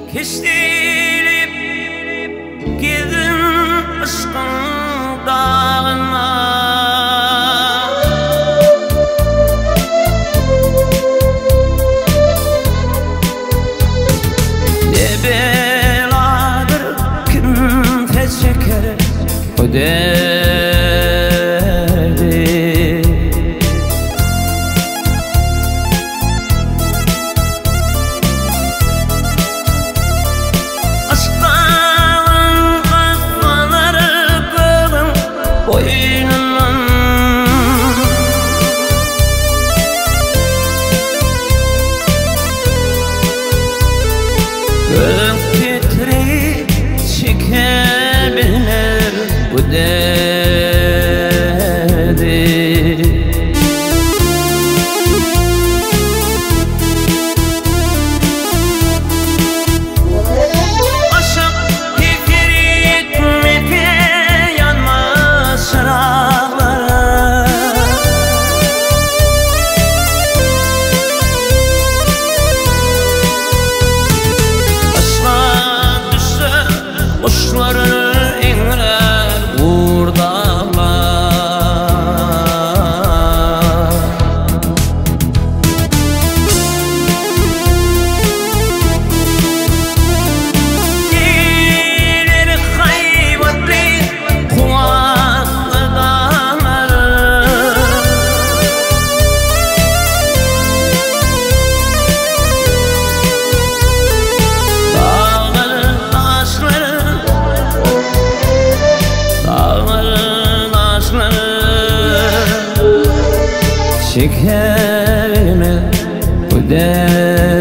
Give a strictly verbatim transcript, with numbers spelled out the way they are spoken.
Keştilip gidin aşkın dağına, ne beladır kimse çeker o derdi. Aşktan aslanları kılın boynundan, gök titreyip çekebilir bu derdi. Aşık fikir etmekte yanmaz çırağları, aşklar düşse kuşları inler vurdağlar. Gelir hayvatlı kuvvetli dağları, dağların taşları, dağların taşları çeker mi bu derdi?